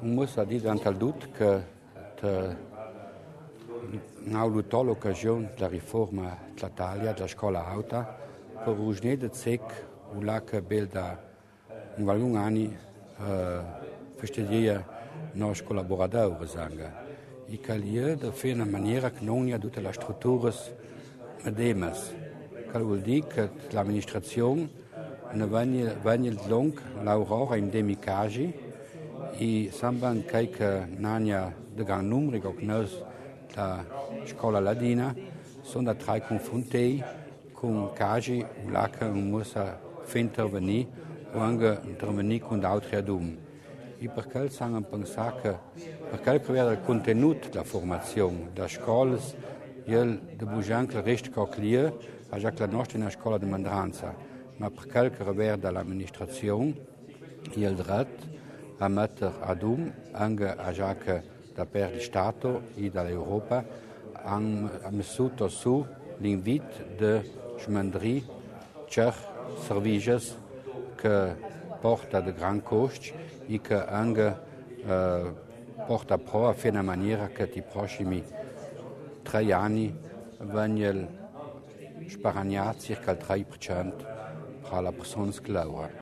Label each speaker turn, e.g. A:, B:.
A: Musa dire durante il dut che ha avuto l'occasione della riforma dell'Italia, della scuola alta, per uscire da sec, che belda in alcuni anni festeggia nostri collaboratori, e che lì da fare in una maniera che non ha tutte le strutture medemas. Che vuol dire che l'amministrazione ne viene long l'aurora in demi casi e sembra che nanya de gran numeri che noi la scuola ladina sono da tre confronti con casi là che non si fa intervenire o anche intervenire con altri adumi. E perché siamo pensare che per quel che riguarda il contenuto della formazione delle scuole, dobbiamo anche restare già che la nostra è una scuola di mandranza, ma per quel che riguarda l'amministrazione, il diritto a mettere ad anche a già che da per il Stato e dall'Europa hanno messo su l'invito di smandri certi servizi che porta di gran costi e che anche porta a prova in una maniera che i prossimi 3 anni vengono sparagnati circa il 3% per la persona che lavora.